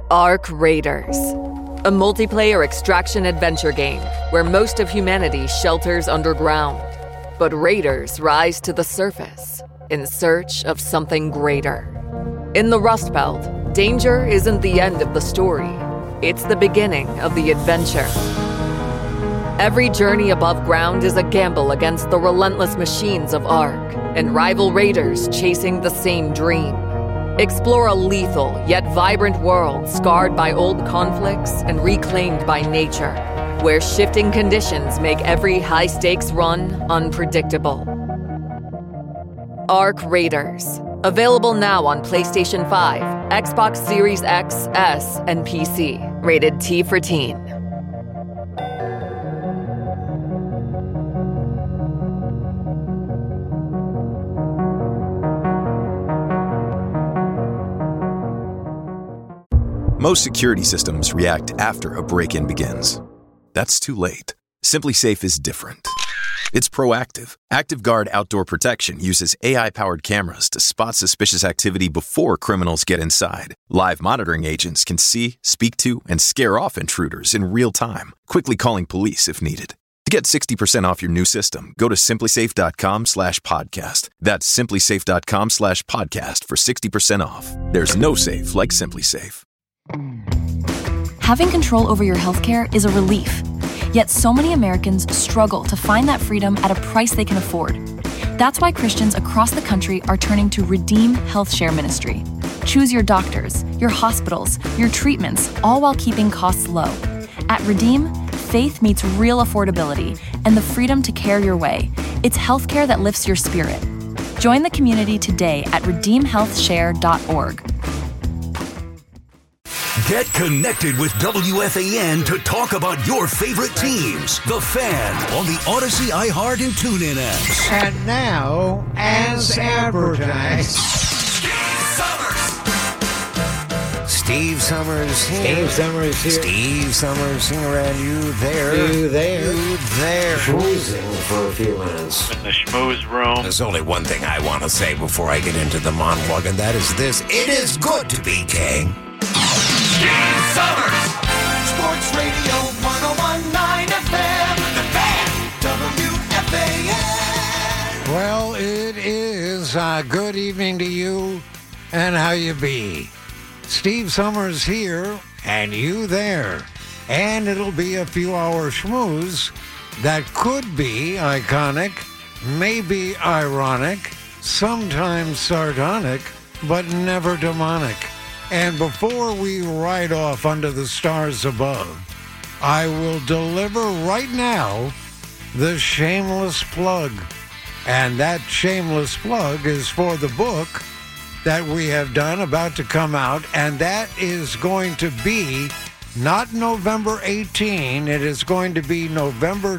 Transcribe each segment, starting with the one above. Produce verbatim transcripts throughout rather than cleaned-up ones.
Ark Raiders, a multiplayer extraction adventure game where most of humanity shelters underground, but raiders rise to the surface in search of something greater. In the Rust Belt, danger isn't the end of the story. It's the beginning of the adventure. Every journey above ground is a gamble against the relentless machines of Ark and rival raiders chasing the same dream. Explore a lethal yet vibrant world scarred by old conflicts and reclaimed by nature, where shifting conditions make every high-stakes run unpredictable. Ark Raiders. Available now on PlayStation five, Xbox Series X, S, and P C. Rated T for Teen. Most security systems react after a break-in begins. That's too late. SimpliSafe is different. It's proactive. ActiveGuard Outdoor Protection uses A I-powered cameras to spot suspicious activity before criminals get inside. Live monitoring agents can see, speak to, and scare off intruders in real time, quickly calling police if needed. To get sixty percent off your new system, go to simplysafe.com slash podcast. That's simplysafe.com slash podcast for sixty percent off. There's no safe like SimpliSafe. Having control over your healthcare is a relief. Yet so many Americans struggle to find that freedom at a price they can afford. That's why Christians across the country are turning to Redeem Health Share Ministry. Choose your doctors, your hospitals, your treatments, all while keeping costs low. At Redeem, faith meets real affordability and the freedom to care your way. It's healthcare that lifts your spirit. Join the community today at redeem health share dot org. Get connected with W F A N to talk about your favorite teams. The Fan on the Odyssey, iHeart, and TuneIn apps. And now, as advertised, Steve Summers here. Steve Summers here. Steve Summers here, and you there. You there. You there. Schmoozing for a few minutes. In the schmooze room. There's only one thing I want to say before I get into the monologue, and that is this. It is good to be king. Steve Summers! Sports Radio one oh one point nine F M. The Fan. W F A N. Well, it is uh, good evening to you, and how you be. Steve Summers here, and you there. And it'll be a few hour schmooze that could be iconic, maybe ironic, sometimes sardonic, but never demonic. And before we ride off under the stars above, I will deliver right now the shameless plug. And that shameless plug is for the book that we have done, about to come out, and that is going to be not November eighteenth, it is going to be November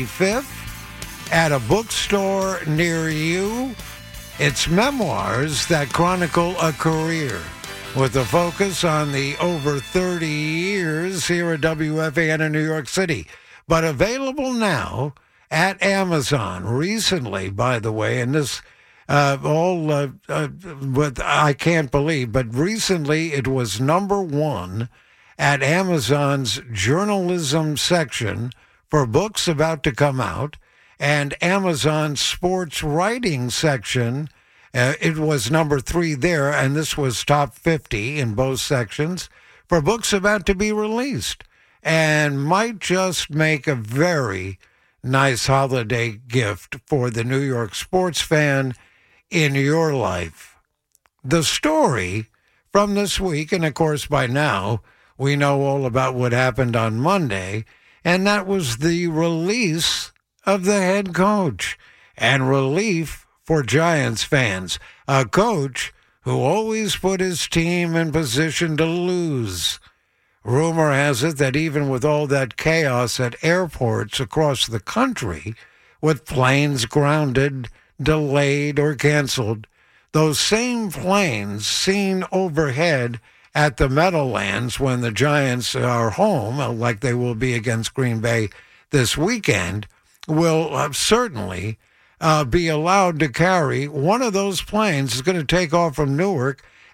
twenty-fifth at a bookstore near you. It's memoirs that chronicle a career, with a focus on the over thirty years here at W F A N in New York City. But available now at Amazon. Recently, by the way, and this uh, all, uh, uh, what I can't believe, but recently it was number one at Amazon's journalism section for books about to come out, and Amazon's sports writing section. Uh, it was number three there, and this was top fifty in both sections for books about to be released, and might just make a very nice holiday gift for the New York sports fan in your life. The story from this week, and of course by now we know all about what happened on Monday, and that was the release of the head coach, and relief for Giants fans, a coach who always put his team in position to lose. Rumor has it that even with all that chaos at airports across the country, with planes grounded, delayed, or canceled, those same planes seen overhead at the Meadowlands when the Giants are home, like they will be against Green Bay this weekend, will uh, certainly Uh, be allowed to carry one of those planes. Is going to take off from Newark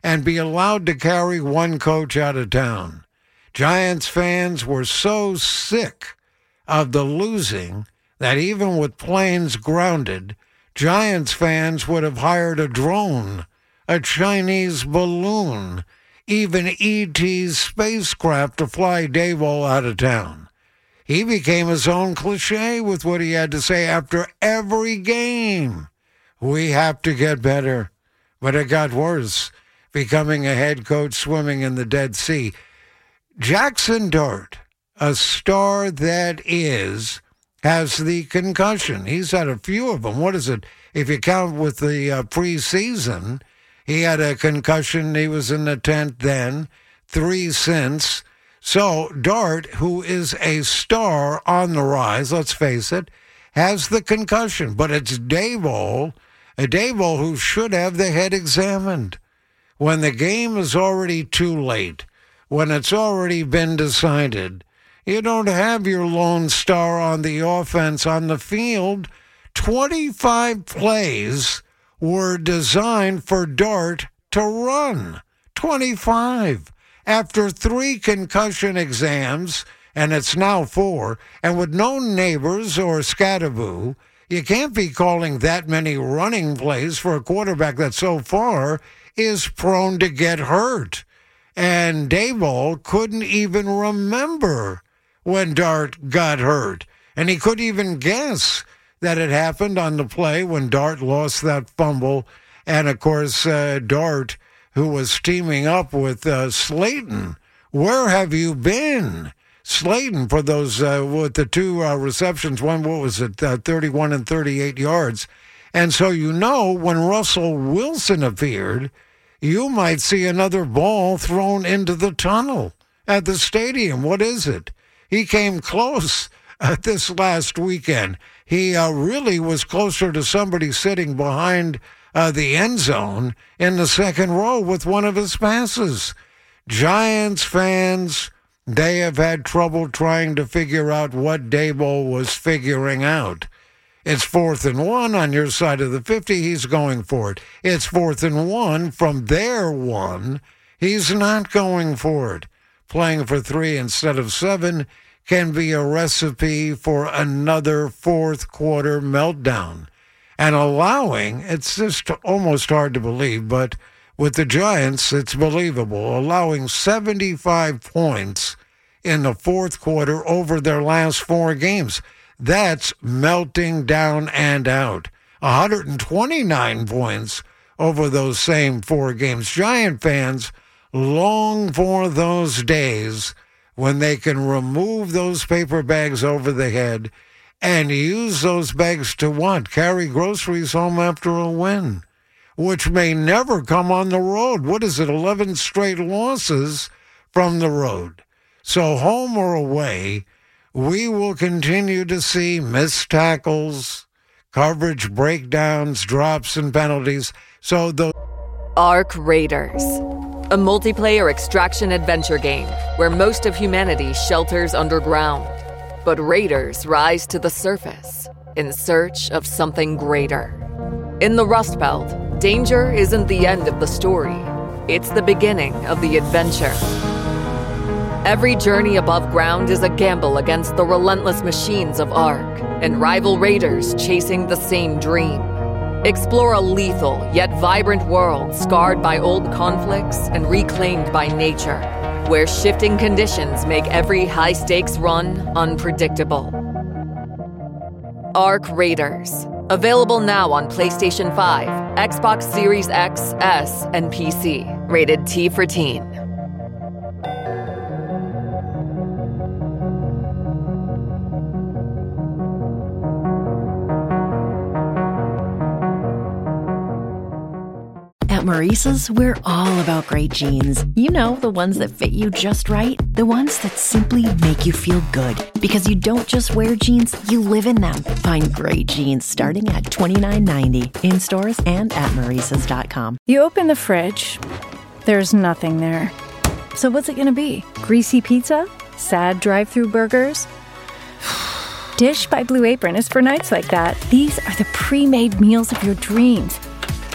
and be allowed to carry one coach out of town. Giants fans were so sick of the losing that even with planes grounded, Giants fans would have hired a drone, a Chinese balloon, even E T's spacecraft to fly Daboll out of town. He became his own cliche with what he had to say after every game. We have to get better. But it got worse, becoming a head coach swimming in the Dead Sea. Jackson Dart, a star that is, has the concussion. He's had a few of them. What is it? If you count with the uh, preseason, he had a concussion. He was in the tent then, three since. So Dart, who is a star on the rise, let's face it, has the concussion. But it's Daboll, a Daboll who should have the head examined. When the game is already too late, when it's already been decided, you don't have your lone star on the offense on the field. twenty-five plays were designed for Dart to run. twenty-five. After three concussion exams, and it's now four, and with no neighbors or scatterboo, you can't be calling that many running plays for a quarterback that so far is prone to get hurt. And Daboll couldn't even remember when Dart got hurt. And he couldn't even guess that it happened on the play when Dart lost that fumble. And, of course, uh, Dart, who was teaming up with uh, Slayton. Where have you been? Slayton, for those, uh, with the two uh, receptions, one, what was it, uh, thirty-one and thirty-eight yards. And so you know when Russell Wilson appeared, you might see another ball thrown into the tunnel at the stadium. What is it? He came close uh, this last weekend. He uh, really was closer to somebody sitting behind Uh, the end zone in the second row with one of his passes. Giants fans, they have had trouble trying to figure out what Daboll was figuring out. It's fourth and one on your side of the fifty. He's going for it. It's fourth and one from their one. He's not going for it. Playing for three instead of seven can be a recipe for another fourth quarter meltdown. And allowing, it's just almost hard to believe, but with the Giants, it's believable, allowing seventy-five points in the fourth quarter over their last four games. That's melting down and out. one hundred twenty-nine points over those same four games. Giant fans long for those days when they can remove those paper bags over the head and use those bags to what? Carry groceries home after a win, which may never come on the road. What is it, eleven straight losses from the road? So home or away, we will continue to see missed tackles, coverage breakdowns, drops, and penalties. So the Ark Raiders, a multiplayer extraction adventure game where most of humanity shelters underground. But raiders rise to the surface in search of something greater. In the Rust Belt, danger isn't the end of the story. It's the beginning of the adventure. Every journey above ground is a gamble against the relentless machines of Ark and rival raiders chasing the same dream. Explore a lethal yet vibrant world scarred by old conflicts and reclaimed by nature, where shifting conditions make every high-stakes run unpredictable. Ark Raiders. Available now on PlayStation five, Xbox Series X, S, and P C. Rated T for Teen. Maurice's, we're all about great jeans. You know, the ones that fit you just right. The ones that simply make you feel good. Because you don't just wear jeans, you live in them. Find great jeans starting at twenty-nine ninety in stores and at Maurice's dot com. You open the fridge, there's nothing there. So what's it gonna be? Greasy pizza? Sad drive-thru burgers? Dish by Blue Apron is for nights like that. These are the pre-made meals of your dreams.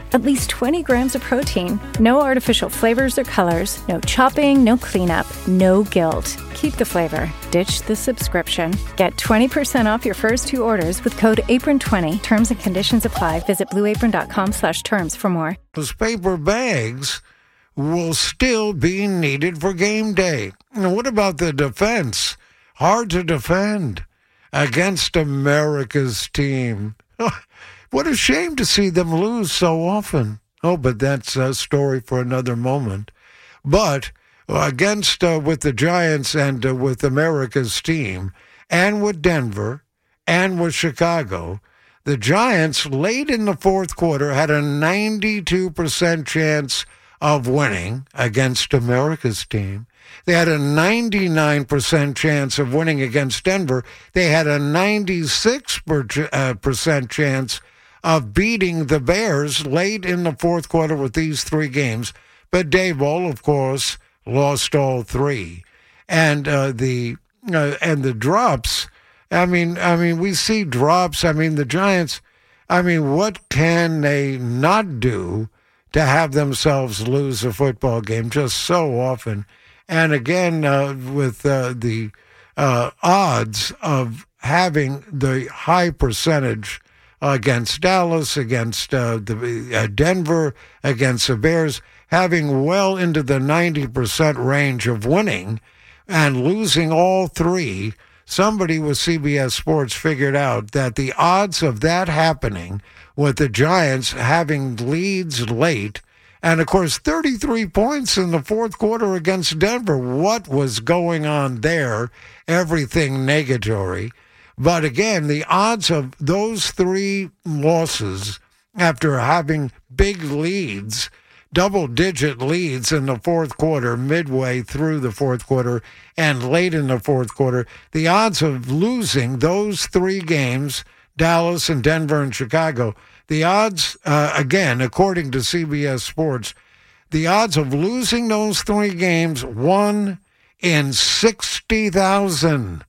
At least twenty grams of protein. No artificial flavors or colors. No chopping, no cleanup, no guilt. Keep the flavor. Ditch the subscription. Get twenty percent off your first two orders with code apron twenty. Terms and conditions apply. Visit blue apron dot com slash terms for more. Those paper bags will still be needed for game day. Now, what about the defense? Hard to defend against America's team. What a shame to see them lose so often. Oh, but that's a story for another moment. But against, uh, with the Giants and uh, with America's team, and with Denver, and with Chicago, the Giants, late in the fourth quarter, had a ninety-two percent chance of winning against America's team. They had a ninety-nine percent chance of winning against Denver. They had a ninety-six percent chance of beating the Bears late in the fourth quarter with these three games. But Daboll, of course, lost all three. And uh, the uh, and the drops, I mean, I mean, we see drops. I mean, the Giants, I mean, what can they not do to have themselves lose a football game just so often? And again, uh, with uh, the uh, odds of having the high percentage against Dallas, against uh, the uh, Denver, against the Bears, having well into the ninety percent range of winning and losing all three, somebody with C B S Sports figured out that the odds of that happening with the Giants having leads late, and, of course, thirty-three points in the fourth quarter against Denver. What was going on there? Everything negatory. But, again, the odds of those three losses after having big leads, double-digit leads in the fourth quarter, midway through the fourth quarter, and late in the fourth quarter, the odds of losing those three games, Dallas and Denver and Chicago, the odds, uh, again, according to C B S Sports, the odds of losing those three games, one in sixty thousand.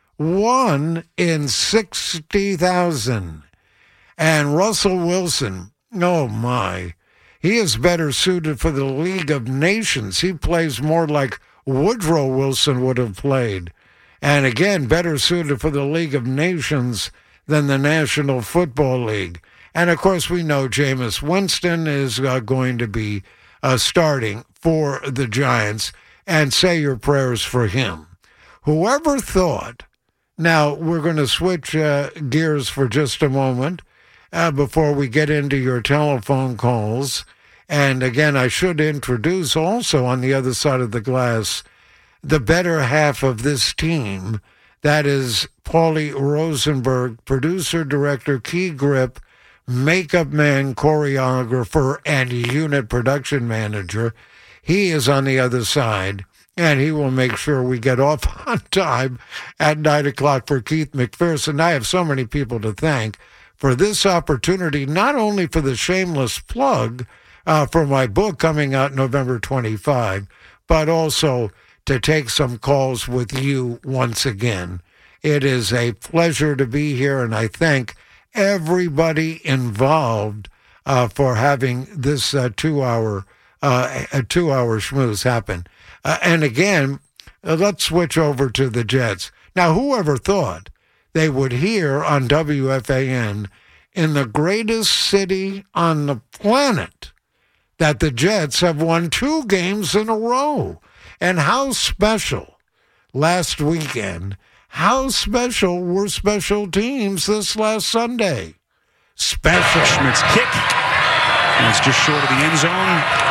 One in sixty thousand. And Russell Wilson, oh my, he is better suited for the League of Nations. He plays more like Woodrow Wilson would have played. And again, better suited for the League of Nations than the National Football League. And, of course, we know Jameis Winston is uh, going to be uh, starting for the Giants, and say your prayers for him. Whoever thought, now we're going to switch uh, gears for just a moment uh, before we get into your telephone calls. And, again, I should introduce also on the other side of the glass the better half of this team. That is Paulie Rosenberg, producer, director, key grip, makeup man, choreographer, and unit production manager. He is on the other side, and he will make sure we get off on time at nine o'clock for Keith McPherson. I have so many people to thank for this opportunity, not only for the shameless plug uh, for my book coming out November twenty-fifth, but also to take some calls with you once again. It is a pleasure to be here, and I thank everybody involved uh, for having this uh, two-hour uh, a two-hour schmooze happen. Uh, and again, uh, let's switch over to the Jets. Now, whoever thought they would hear on W F A N in the greatest city on the planet that the Jets have won two games in a row? And how special last weekend, how special were special teams this last Sunday? Special. Schmidt's kick. And it's just short of the end zone.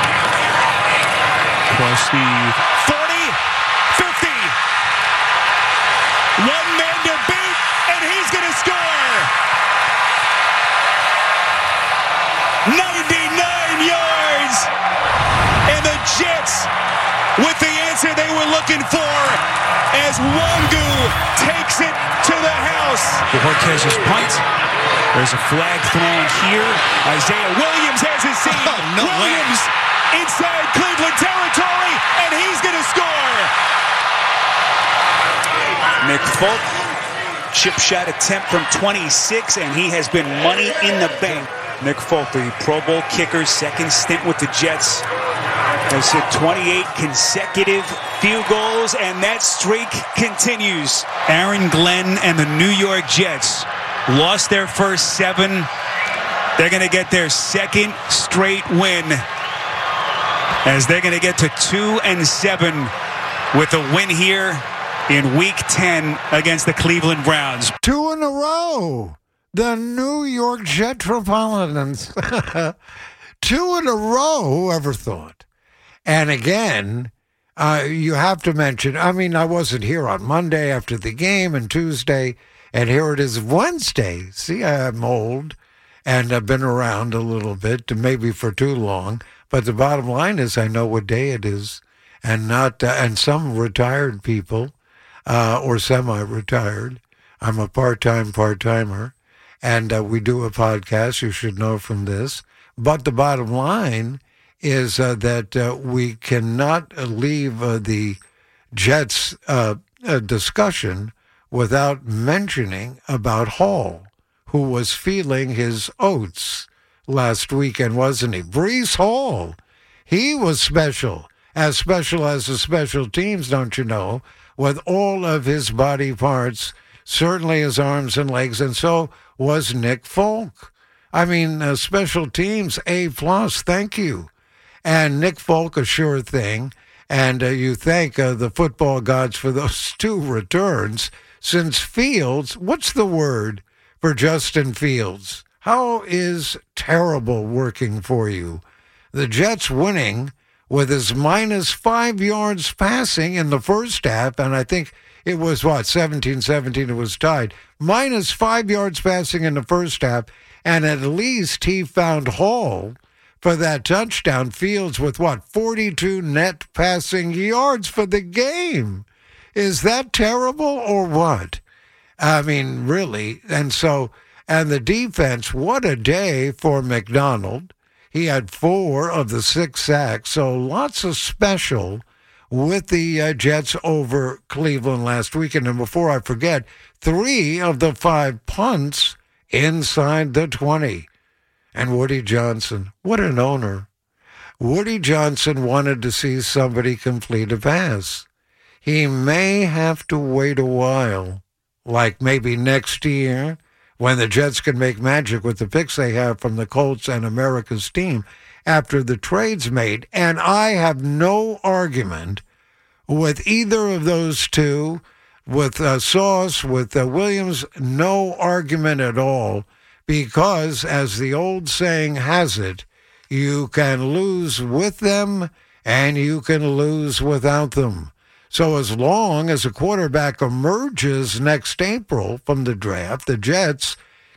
Across the forty, fifty. One man to beat, and he's going to score. ninety-nine yards. And the Jets with the answer they were looking for as Wangu takes it to the house. Cortez's punt. There's a flag thrown here. Isaiah Williams has his seat. Oh, no Williams way. Inside Cleveland territory, and he's going to score. McFolk, chip shot attempt from twenty-six, and he has been money in the bank Nick Folk, the Pro Bowl kicker, second stint with the Jets, has hit twenty-eight consecutive field goals, and that streak continues. Aaron Glenn and the New York Jets lost their first seven. They're going to get their second straight win, as they're going to get to two and seven with a win here in Week ten against the Cleveland Browns. Two in a row. The New York Jetropolitans. Two in a row. Whoever thought? And again, uh, you have to mention, I mean, I wasn't here on Monday after the game and Tuesday, and here it is Wednesday. See, I'm old, and I've been around a little bit, maybe for too long. But the bottom line is I know what day it is, and not uh, and some retired people uh, or semi-retired. I'm a part-time part-timer, and uh, we do a podcast. You should know from this. But the bottom line is uh, that uh, we cannot leave uh, the Jets uh, uh, discussion without mentioning about Hall, who was feeling his oats last weekend, wasn't he? Breece Hall, he was special, as special as the special teams, don't you know, with all of his body parts, certainly his arms and legs, and so was Nick Folk. I mean, uh, special teams, A plus, thank you. And Nick Folk, a sure thing, and uh, you thank uh, the football gods for those two returns, since Fields, what's the word for Justin Fields? How is terrible working for you? The Jets winning with his minus five yards passing in the first half, and I think it was, what, seventeen seventeen, it was tied. Minus five yards passing in the first half, and at least he found Hall for that touchdown. Fields with, what, forty-two net passing yards for the game. Is that terrible or what? I mean, really. And so, and the defense, what a day for McDonald. He had four of the six sacks, so lots of special with the uh, Jets over Cleveland last weekend. And before I forget, three of the five punts inside the twenty. And Woody Johnson, what an owner. Woody Johnson wanted to see somebody complete a pass. He may have to wait a while, like maybe next year, when the Jets can make magic with the picks they have from the Colts and America's team after the trade's made. And I have no argument with either of those two, with uh, Sauce, with uh, Williams, no argument at all, because as the old saying has it, you can lose with them and you can lose without them. So as long as a quarterback emerges next April from the draft, the Jets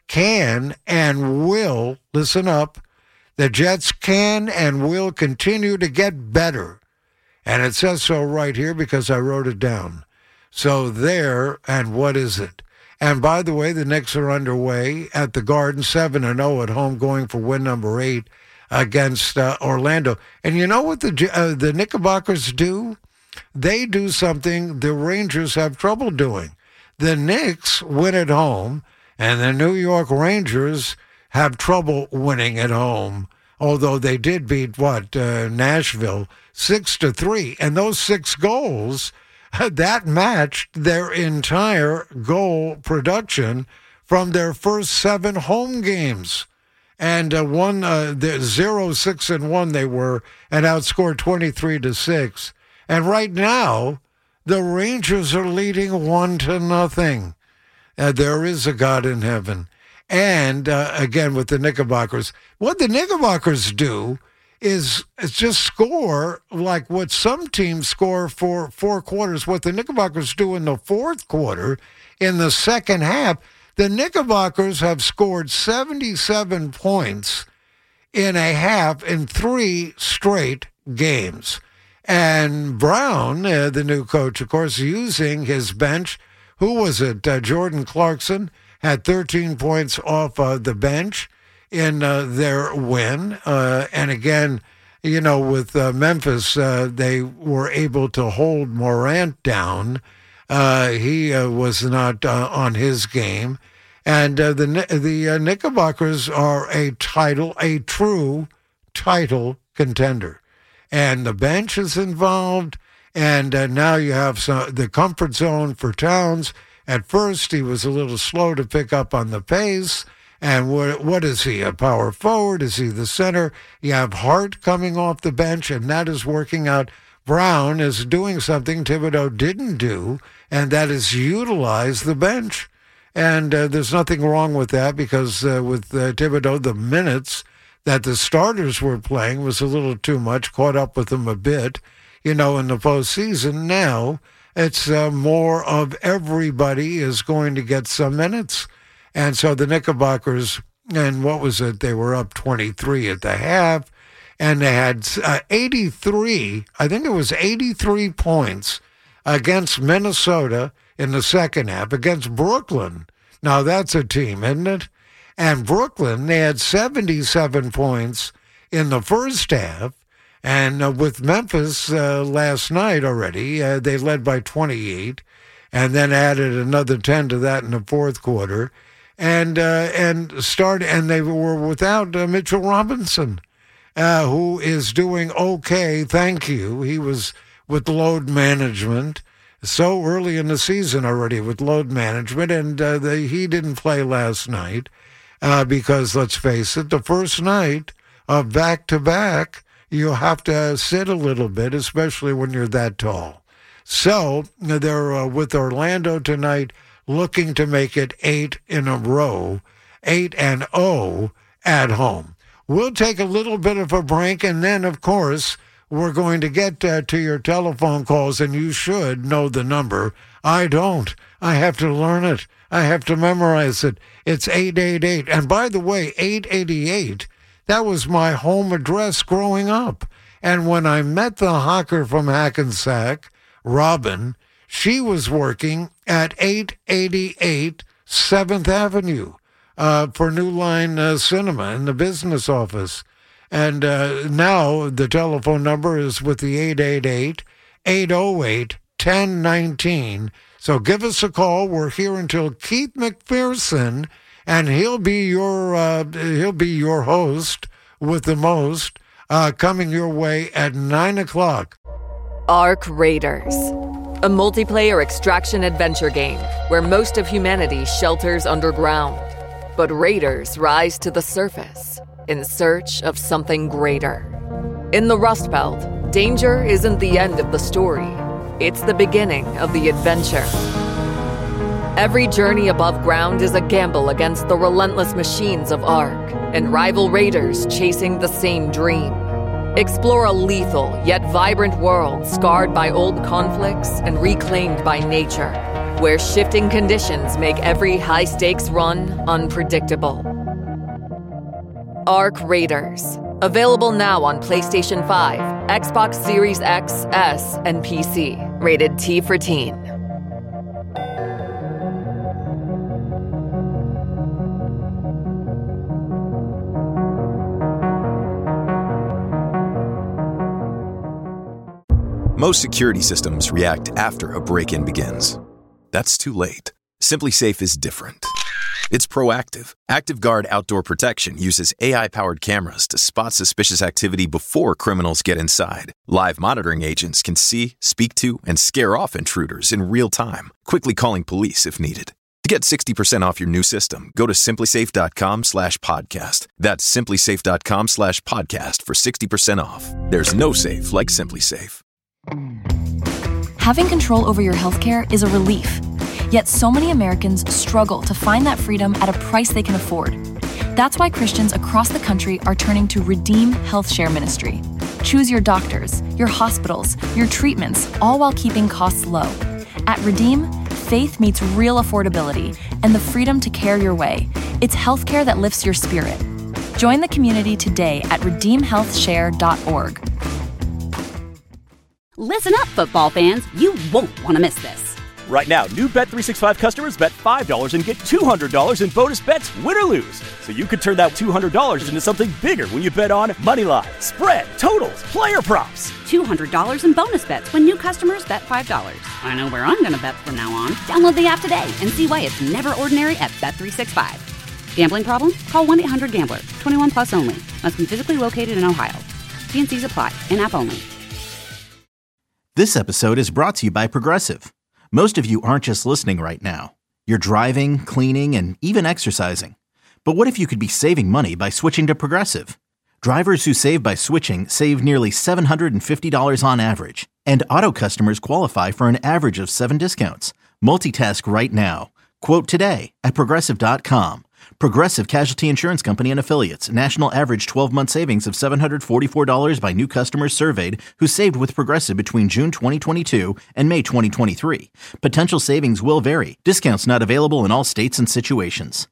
can and will, listen up, the Jets can and will continue to get better. And it says so right here because I wrote it down. So there, and what is it? And by the way, the Knicks are underway at the Garden, seven and oh at home, going for win number eight against uh, Orlando. And you know what the uh, the Knickerbockers do? They do something the Rangers have trouble doing. The Knicks win at home, and the New York Rangers have trouble winning at home, although they did beat, what, uh, Nashville, six to three. And those six goals, that matched their entire goal production from their first seven home games. And uh, one, uh, the zero, six, and one they were, and outscored twenty-three to six. And right now, the Rangers are leading one to nothing. Uh, there is a God in heaven. And uh, again, with the Knickerbockers, what the Knickerbockers do is, is just score like what some teams score for four quarters. What the Knickerbockers do in the fourth quarter, in the second half, the Knickerbockers have scored seventy-seven points in a half in three straight games. And Brown, uh, the new coach, of course, using his bench. Who was it? Uh, Jordan Clarkson had thirteen points off uh, the bench in uh, their win. Uh, and again, you know, with uh, Memphis, uh, they were able to hold Morant down. Uh, he uh, was not uh, on his game. And uh, the the uh, Knickerbockers are a title, a true title contender. And the bench is involved, and uh, now you have some, the comfort zone for Towns. At first, he was a little slow to pick up on the pace. And what what is he, a power forward? Is he the center? You have Hart coming off the bench, and that is working out. Brown is doing something Thibodeau didn't do, and that is utilize the bench. And uh, there's nothing wrong with that, because uh, with uh, Thibodeau, the minutes that the starters were playing was a little too much, caught up with them a bit, you know, in the postseason. Now it's uh, more of everybody is going to get some minutes. And so the Knickerbockers, and what was it? They were up twenty-three at the half, and they had uh, eighty-three, I think it was eighty-three points against Minnesota in the second half, against Brooklyn. Now that's a team, isn't it? And Brooklyn, they had seventy-seven points in the first half, and uh, with Memphis uh, last night already, uh, they led by twenty-eight, and then added another ten to that in the fourth quarter. And uh, and start and they were without uh, Mitchell Robinson, uh, who is doing okay, thank you. He was with load management so early in the season already with load management, and uh, the, he didn't play last night uh, because, let's face it, the first night of back-to-back, you have to sit a little bit, especially when you're that tall. So they're uh, with Orlando tonight, looking to make it eight in a row, eight and oh at home. We'll take a little bit of a break, and then, of course, we're going to get uh, to your telephone calls, and you should know the number. I don't. I have to learn it. I have to memorize it. It's eight eight eight. And by the way, eight eighty-eight, that was my home address growing up. And when I met the hawker from Hackensack, Robin, she was working at eight eighty-eight seventh Avenue uh, for New Line uh, Cinema in the business office. And uh, now the telephone number is with the eight eight eight, eight oh eight, one oh one nine. So give us a call. We're here until Keith McPherson, and he'll be your uh, he'll be your host with the most, uh, coming your way at nine o'clock. Ark Raiders, a multiplayer extraction adventure game where most of humanity shelters underground, but raiders rise to the surface in search of something greater. In the Rust Belt, danger isn't the end of the story. It's the beginning of the adventure. Every journey above ground is a gamble against the relentless machines of Ark and rival raiders chasing the same dream. Explore a lethal yet vibrant world scarred by old conflicts and reclaimed by nature, where shifting conditions make every high-stakes run unpredictable. Ark Raiders. Available now on PlayStation five, Xbox Series X, S, and P C. Rated T for Teen. Most security systems react after a break-in begins. That's too late. SimpliSafe is different. It's proactive. ActiveGuard Outdoor Protection uses A I-powered cameras to spot suspicious activity before criminals get inside. Live monitoring agents can see, speak to, and scare off intruders in real time, quickly calling police if needed. To get sixty percent off your new system, go to simplisafe.com slash podcast. That's simplisafe.com slash podcast for sixty percent off. There's no safe like SimpliSafe. Having control over your healthcare is a relief. Yet so many Americans struggle to find that freedom at a price they can afford. That's why Christians across the country are turning to Redeem Health Share Ministry. Choose your doctors, your hospitals, your treatments, all while keeping costs low. At Redeem, faith meets real affordability and the freedom to care your way. It's healthcare that lifts your spirit. Join the community today at redeem health share dot org. Listen up, football fans. You won't want to miss this. Right now, new Bet three sixty-five customers bet five dollars and get two hundred dollars in bonus bets, win or lose. So you could turn that two hundred dollars into something bigger when you bet on money line, spread, totals, player props. two hundred dollars in bonus bets when new customers bet five dollars. I know where I'm going to bet from now on. Download the app today and see why it's never ordinary at Bet three sixty-five. Gambling problem? Call one eight hundred gambler. twenty-one plus only. Must be physically located in Ohio. T N Cs apply. In-app only. This episode is brought to you by Progressive. Most of you aren't just listening right now. You're driving, cleaning, and even exercising. But what if you could be saving money by switching to Progressive? Drivers who save by switching save nearly seven hundred fifty dollars on average. And auto customers qualify for an average of seven discounts. Multitask right now. Quote today at Progressive dot com. Progressive Casualty Insurance Company and Affiliates. National average twelve-month savings of seven hundred forty-four dollars by new customers surveyed who saved with Progressive between June twenty twenty-two and May twenty twenty-three. Potential savings will vary. Discounts not available in all states and situations.